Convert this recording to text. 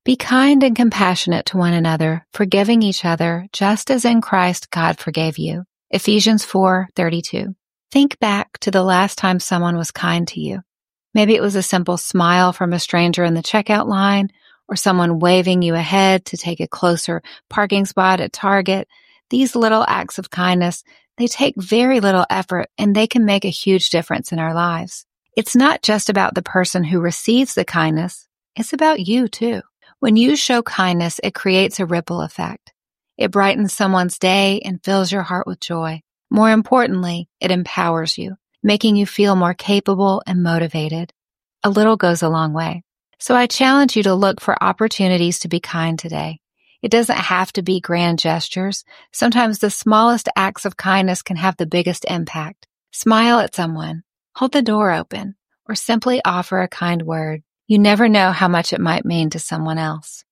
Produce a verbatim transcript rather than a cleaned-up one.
Be kind and compassionate to one another, forgiving each other, just as in Christ God forgave you. Ephesians four thirty-two. Think back to the last time someone was kind to you. Maybe it was a simple smile from a stranger in the checkout line, or someone waving you ahead to take a closer parking spot at Target. These little acts of kindness, they take very little effort and they can make a huge difference in our lives. It's not just about the person who receives the kindness, it's about you too. When you show kindness, it creates a ripple effect. It brightens someone's day and fills your heart with joy. More importantly, it empowers you, making you feel more capable and motivated. A little goes a long way. So I challenge you to look for opportunities to be kind today. It doesn't have to be grand gestures. Sometimes the smallest acts of kindness can have the biggest impact. Smile at someone, hold the door open, or simply offer a kind word. You never know how much it might mean to someone else.